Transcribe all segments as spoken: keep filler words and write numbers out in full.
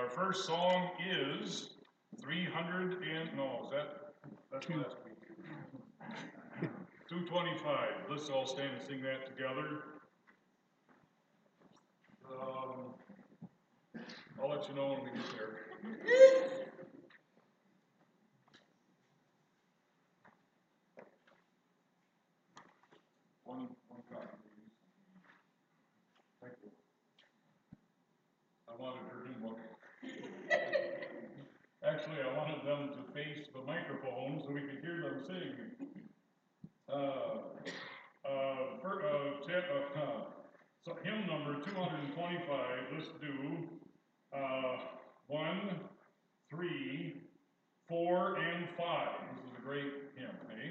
our first song is three hundred and, no, is that, that's last week. two twenty-five. Let's all stand and sing that together. Um, I'll let you know when we get there. One, one copy, please. Thank you. I wanted her new book. Actually, I wanted them to face the microphone so we could hear them sing. Uh, uh, for, uh, t- uh, uh, so hymn number two twenty-five, let's do uh, one, three, four, and five. This is a great hymn, eh?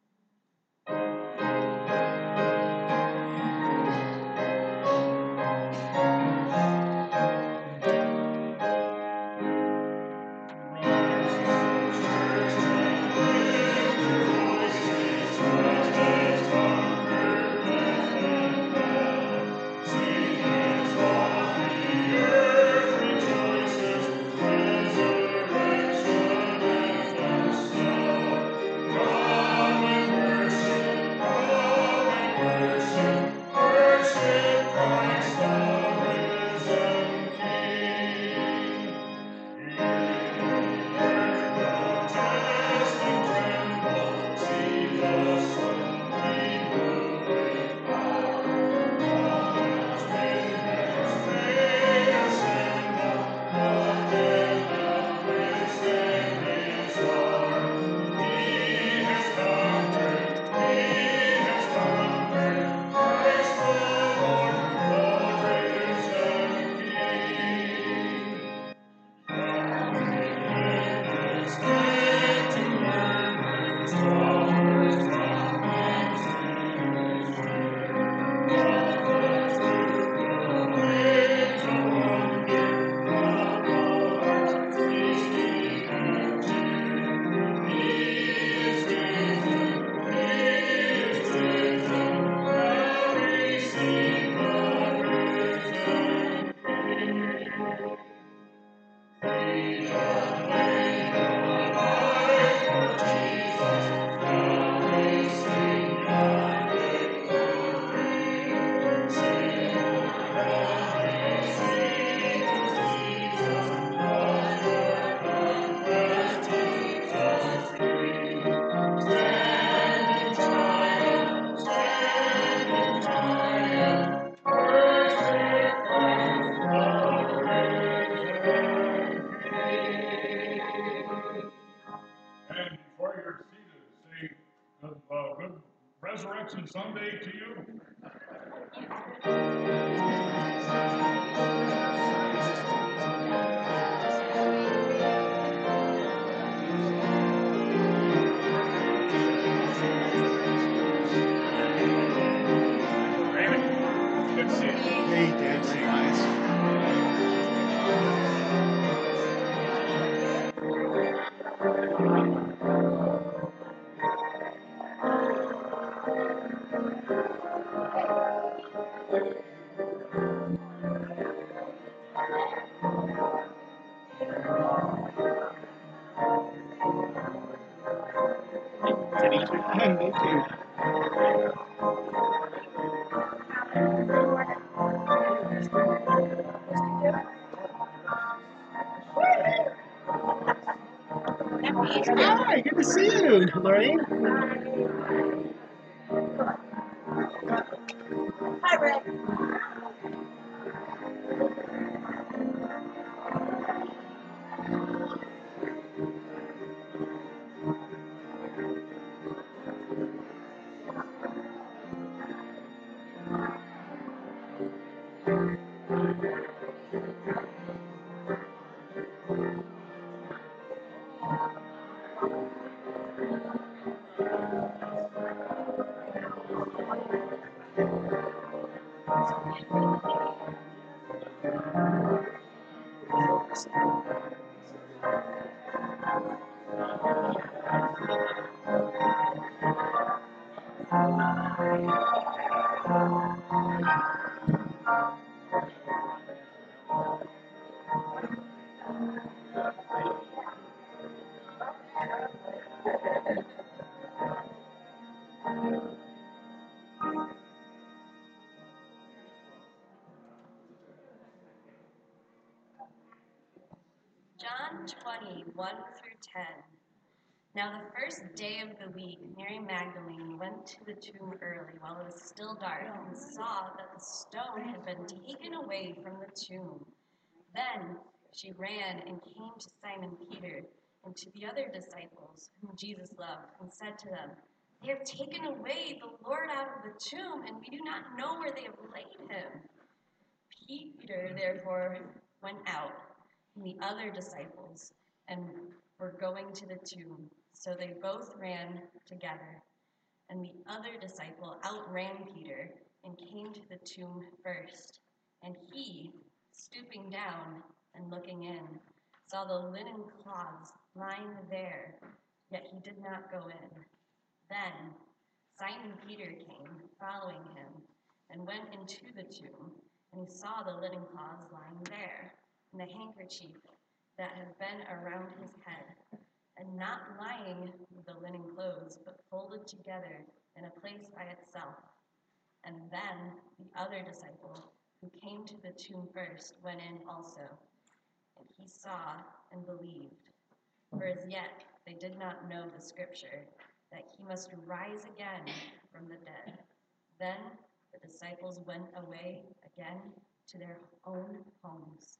Resurrection Sunday to you. Raymond, good to see you. Hey, dancing eyes. Hi, good to see you, Lorraine. Hi, Rick. John twenty, one through ten. Now the first day of the week, Mary Magdalene went to the tomb early while it was still dark and saw that the stone had been taken away from the tomb. Then she ran and came to Simon Peter and to the other disciples whom Jesus loved and said to them, "They have taken away the Lord out of the tomb, and we do not know where they have laid him." Peter therefore went out, and the other disciples, and were going to the tomb. So they both ran together. And the other disciple outran Peter and came to the tomb first. And he, stooping down and looking in, saw the linen cloths lying there, yet he did not go in. Then Simon Peter came, following him, and went into the tomb, and he saw the linen cloths lying there, and the handkerchief that had been around his head, and not lying with the linen clothes, but folded together in a place by itself. And then the other disciple, who came to the tomb first, went in also, and he saw and believed. For as yet they did not know the scripture, that he must rise again from the dead. Then the disciples went away again to their own homes.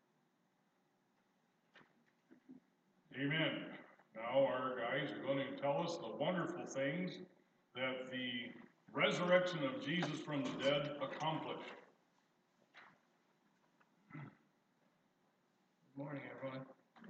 Amen. Now our guys are going to tell us the wonderful things that the resurrection of Jesus from the dead accomplished. Good morning, everyone.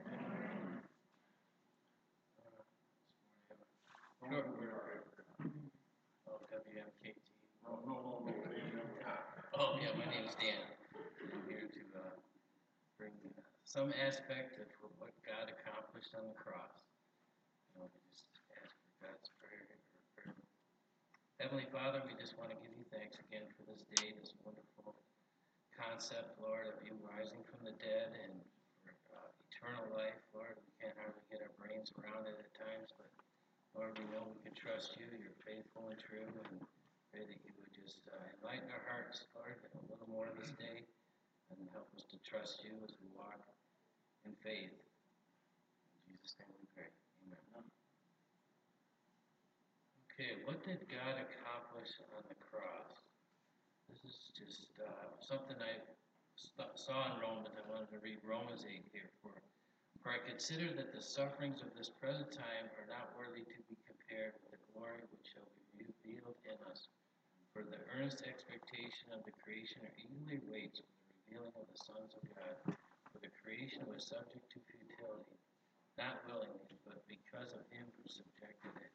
Uh, short word. Oh, W M K T. No, no, no, no. Oh, yeah, my name's Dan. I'm here to uh, bring uh, some aspect of what God accomplished on the cross. You know, we just ask for God's prayer. prayer. Heavenly Father, we just want to give you thanks again for this day, this wonderful concept, Lord, of you rising from the dead and for uh, eternal life, Lord. We can't hardly get our brains around it at times, but Lord, we know we can trust you. You're faithful and true, and pray that you would just uh, enlighten our hearts, Lord, a little more this day, and help us to trust you as we walk in faith. In Jesus' name we pray. Amen. Okay, what did God accomplish on the cross? This is just uh, something I st- saw in Romans. I wanted to read Romans eight here. For, for I consider that the sufferings of this present time are not worthy to be compared with the glory which shall be revealed in us. For the earnest expectation of the creation eagerly waits for the revealing of the sons of God. For the creation was subject to futility, not willingly, but because of him who subjected it.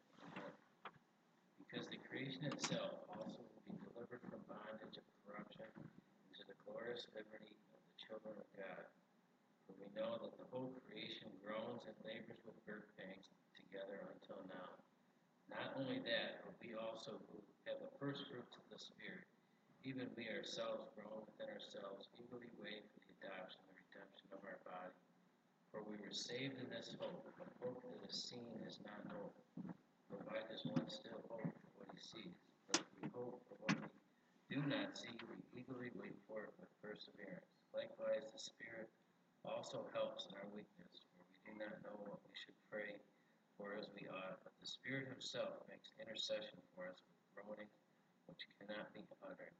Because the creation itself also will be delivered from bondage of corruption into the glorious liberty of the children of God. For we know that the whole creation groans and labors with birth pangs together until now. Not only that, but we also who have the first fruits of the Spirit, even we ourselves groan within ourselves, eagerly waiting for the adoption, the redemption of our body. For we were saved in this hope. The hope that is seen is not hope. For why does one still hope for what he sees? But if we hope for what we do not see, we eagerly wait for it with perseverance. Likewise, the Spirit also helps in our weakness, for we do not know what we should pray for as we ought, but the Spirit himself makes intercession for us with groanings which cannot be uttered.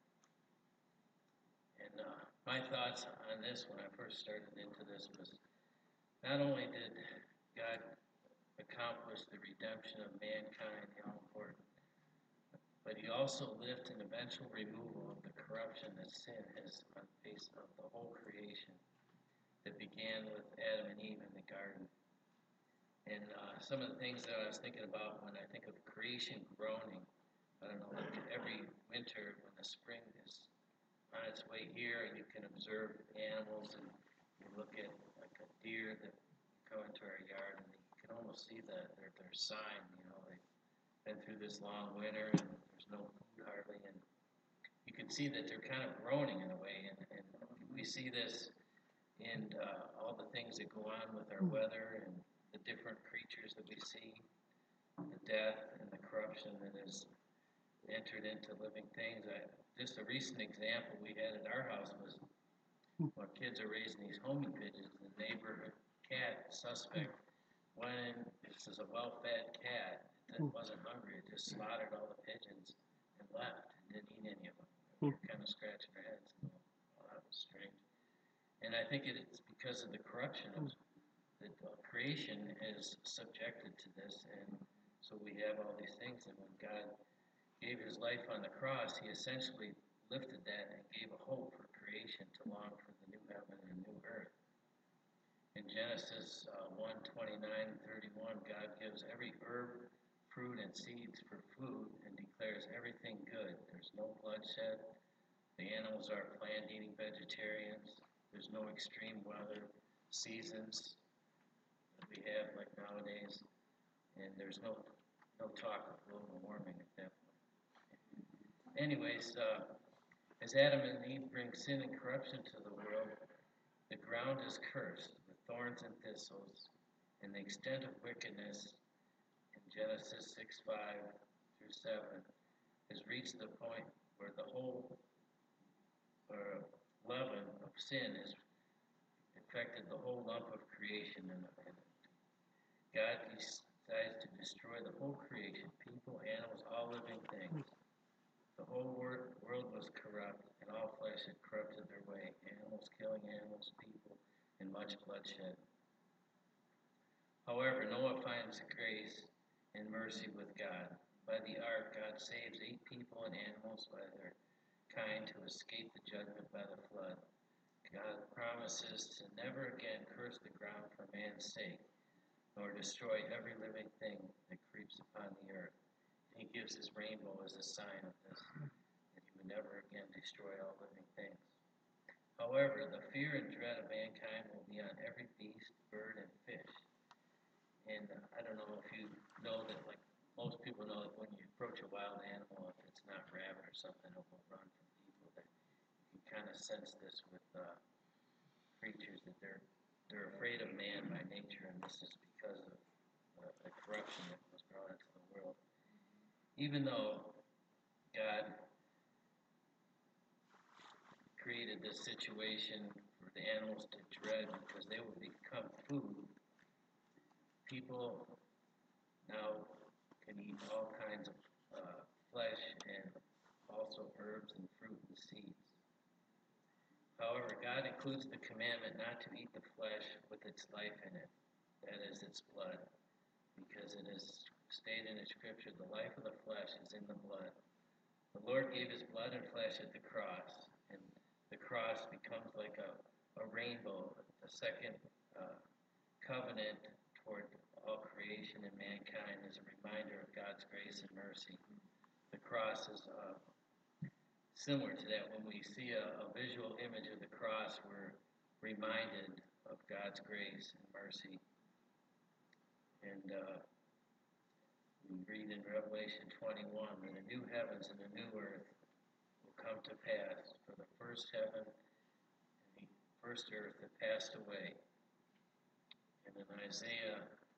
And uh, my thoughts on this when I first started into this was, not only did God accomplish the redemption of mankind, how important, but he also lived an eventual removal of the corruption that sin has on the face of the whole creation that began with Adam and Eve in the garden. And uh, some of the things that I was thinking about when I think of creation groaning, I don't know, like every winter when the spring is on its way here, you can observe animals, and you look at like a deer that come into our yard, and you can almost see the, their, their sign, you know, they've been through this long winter, and there's no food hardly, and you can see that they're kind of groaning in a way, and, and we see this in uh, all the things that go on with our weather, and the different creatures that we see, the death and the corruption that is entered into living things. I, just a recent example we had at our house was when kids are raising these homing pigeons. The neighbor cat suspect went in, this is a well-fed cat that wasn't hungry, it just slaughtered all the pigeons and left and didn't eat any of them. We were kind of scratching our heads, and well, that was strange. And I think it is because of the corruption of that uh, creation is subjected to this, and so we have all these things. And when God gave His life on the cross, He essentially lifted that and gave a hope for creation to long for the new heaven and new earth. In Genesis uh, one twenty-nine and thirty-one, God gives every herb, fruit, and seeds for food and declares everything good. There's no bloodshed. The animals are plant-eating vegetarians. There's no extreme weather, seasons that we have like nowadays, and there's no no talk of global warming at that point. Anyways, uh, as Adam and Eve bring sin and corruption to the world, the ground is cursed with thorns and thistles, and the extent of wickedness in Genesis six five through seven has reached the point where the whole uh, leaven of sin has affected the whole lump of creation, and, and God decides to destroy the whole creation, people, animals, all living things. The whole wor- world was corrupt, and all flesh had corrupted their way, animals killing animals, people, and much bloodshed. However, Noah finds grace and mercy with God. By the ark, God saves eight people and animals by their kind to escape the judgment by the flood. God promises to never again curse the ground for man's sake, nor destroy every living thing that creeps upon the earth. He gives His rainbow as a sign of this, that He would never again destroy all living things. However, the fear and dread of mankind will be on every beast, bird, and fish. And uh, I don't know if you know that, like most people know that when you approach a wild animal, if it's not rabbit or something, it will run from people. That you can kind of sense this with uh, creatures, that they're they're afraid of man by nature, and this is because of uh, the corruption that was brought into the world. Even though God created this situation for the animals to dread because they would become food, people now can eat all kinds of uh, flesh and also herbs and fruit and seeds. However, God includes the commandment not to eat the flesh with its life in it, that is, its blood, because it is stated in Scripture, the life of the flesh is in the blood. The Lord gave His blood and flesh at the cross, and the cross becomes like a, a rainbow, a second uh, covenant toward all creation and mankind as a reminder of God's grace and mercy. The cross is uh, similar to that. When we see a, a visual image of the cross, we're reminded of God's grace and mercy. And uh, we read in Revelation twenty-one that a new heavens and a new earth will come to pass, for the first heaven and the first earth have passed away. And in Isaiah,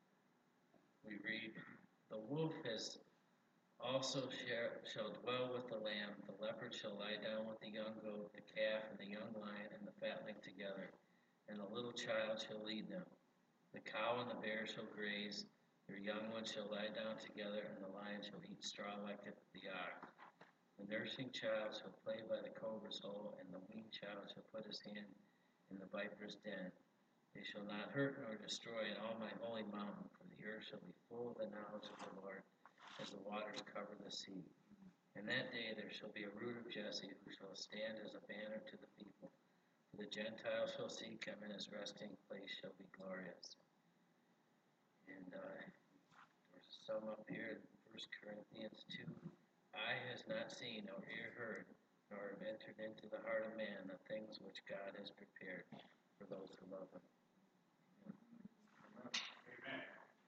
we read, the wolf has also shall, shall dwell with the lamb, the leopard shall lie down with the young goat, the calf and the young lion and the fatling together, and the little child shall lead them. The cow and the bear shall graze, their young ones shall lie down together, and the lion shall eat straw like the ox. The nursing child shall play by the cobra's hole, and the weaned child shall put his hand in the viper's den. They shall not hurt nor destroy in all my holy mountain, for the earth shall be full of the knowledge of the Lord, as the waters cover the sea. In that day there shall be a root of Jesse, who shall stand as a banner to the people. For the Gentiles shall seek him, and his resting place shall be glorious. And uh, there's some up here in First Corinthians two. Eye has not seen, nor ear heard, nor have entered into the heart of man the things which God has prepared for those who love him. Amen.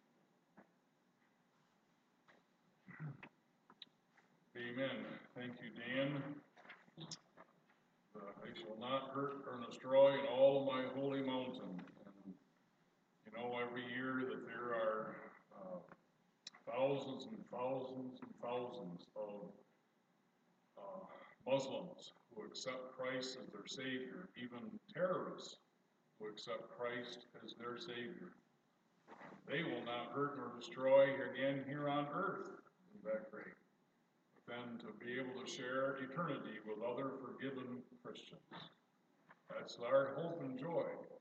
Amen. Thank you, Dan. Uh, they shall not hurt or destroy in all my holy mountain. And, you know, every year that there are uh, thousands and thousands and thousands of uh, Muslims who accept Christ as their Savior, even terrorists who accept Christ as their Savior. They will not hurt nor destroy again here on earth in that grave, but then to be able to share eternity with other forgiven Christians. That's our hope and joy.